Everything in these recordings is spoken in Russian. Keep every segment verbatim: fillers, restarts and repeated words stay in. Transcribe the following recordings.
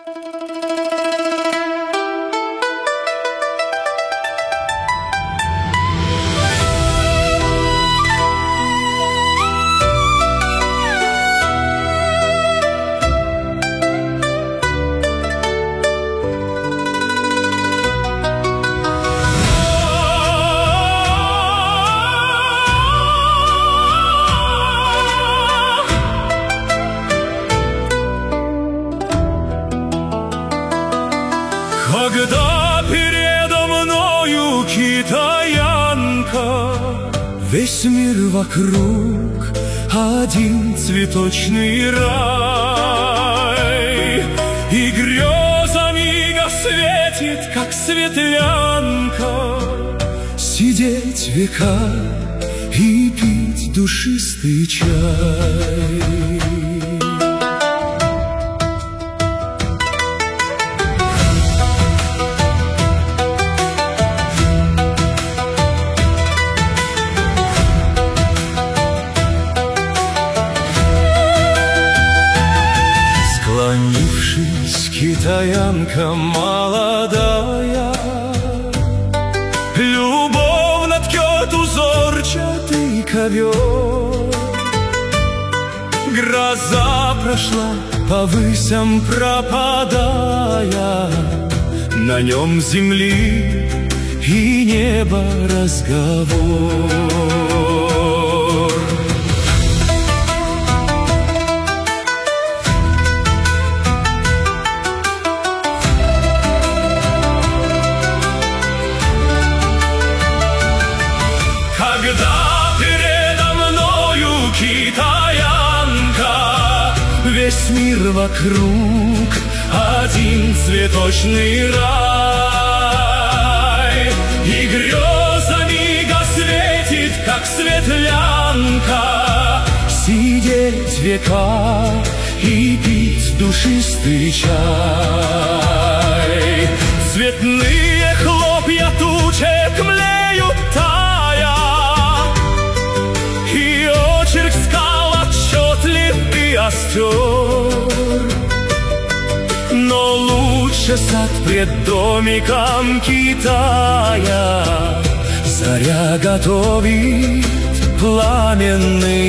Когда передо мною китаянка, весь мир вокруг один цветочный рай, и грезами светит, как светлянка, сидеть века и пить душистый чай. Склонившись, китаянка молодая любовно ткет узорчатый ковер. Гроза прошла по высям пропадая, на нем земли и неба разговор. Когда передо мною китаянка, весь мир вокруг один цветочный рай, и грезами светит, как светлянка, сидеть века и пить душистый чай. Цветные хлопья тучек млеют тая, и очерк скал отчетлив и остер. Но лучше сад пред домиком Китая, заря готовит пламенный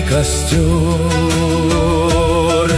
костер.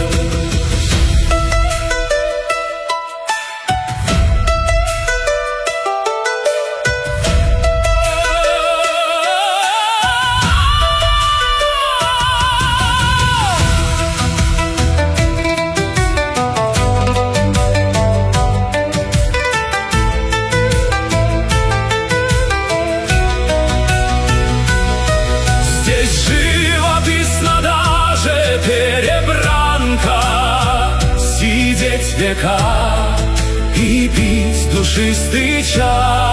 Сидеть века и пить душистый чай,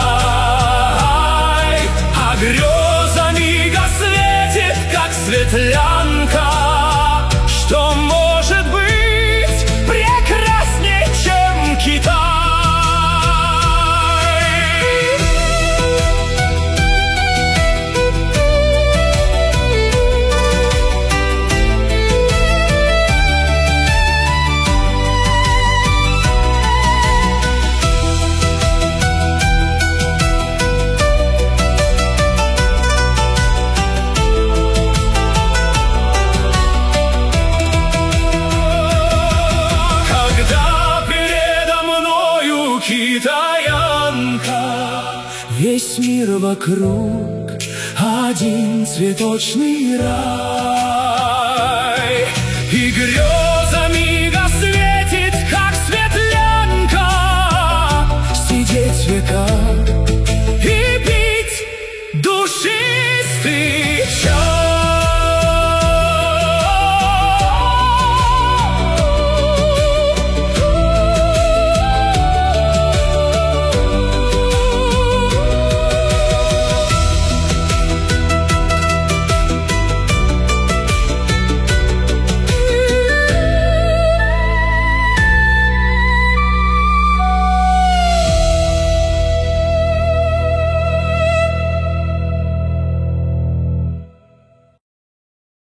а грезами светит, как светлянка, что может быть прекрасней, чем Китай. Китаянка, весь мир вокруг один цветочный рай, и грез